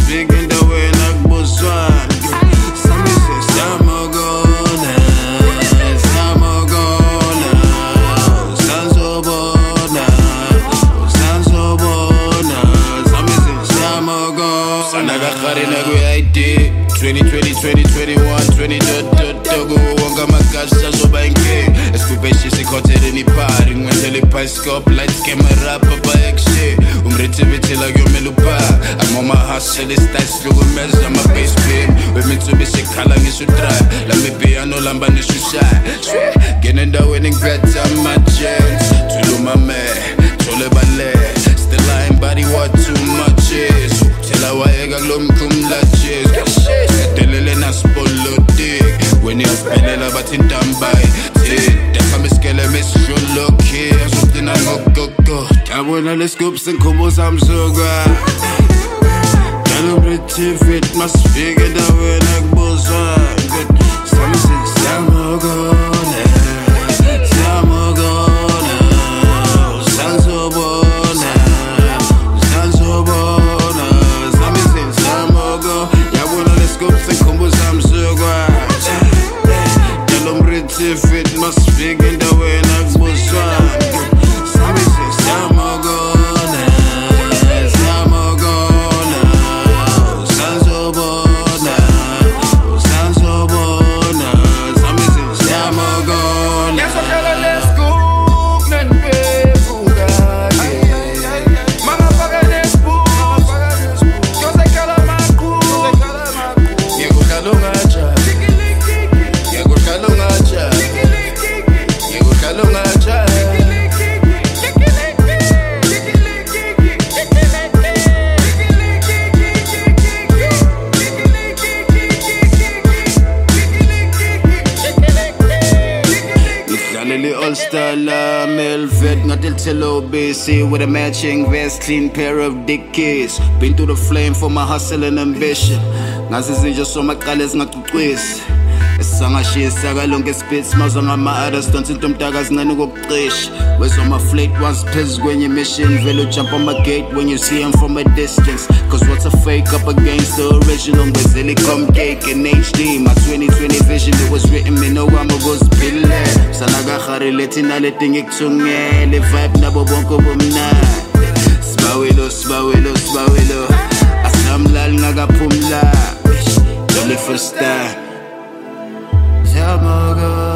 masifike endaweni akubuswana. Sami siyamogona, siyamogona, sanzobona, sanzobona. Sami siyamogona. Sanakakharina ku-ID 2020, 2021, 20 wonke amagazi sazoba inking. Esibheshisa i-hotel party ngwenzela i-bioscope, lights, camera, papa action. Umrithibithela kuyomela upha. I'm on my hustle, i-style sihlukumeza ama-bass beam. Wemitsubishi ekhala ngisho drive, lami piano lamba nisho shine. Ngena endaweni ngiphethe ama-gents, thulumame, thole bale. Still lying body what too much is. Tell wayeka kulo mkhumla cheese. Delele nasipolodik, when iyasiphelela bathi intambayi. Defa miskele misijoloki, azudina ngogogo. Dabona lescoop sengikhumbuza msuka. Tell pretty fit, masifike endaweni akubuswa. Sami siyamogona, siyamogona, sanzobona, sanzobona. Sami siyamogona, yabona lescoop sengikhumbuza msuka. Tell pretty fit, masifike endaweni akubuswa. Sami siyamogona, siyamogona, sanzobona, sanzobona. Sami siyamogona. Yasokhala lescoop nenpevuka. Mangafaka nespook, yosekhala makhulu. Ngiyakudlala ungatsha, ngiyakudlala ungatsha, ngiyakudlala ungatsha. Ngihlale all-star la Melvet, ngatilithelo busy with a matching vest, clean pair of dickies. Been through the flame for my hustle and ambition. Ngazizinja somaqala ezingacucwisi. Esangashisa kalonke spits mazwa ngama-others, don't into mtakazi ngani kokucisha. Wezwa ma-flake once phezu kwenye mission. Vele jump on my gate when you see him from a distance. Cause what's a fake up against the original? Ngwezele come cake in HD. My 2020 vision, it was written me no wama kuziphile. Sanakakhari thina leti ngikuthungele. Vibe nabo bonke bomnandi. Sibawelo, sibawelo, sibawelo. Asamlali ngakaphumla. Only for style. Siyamogona.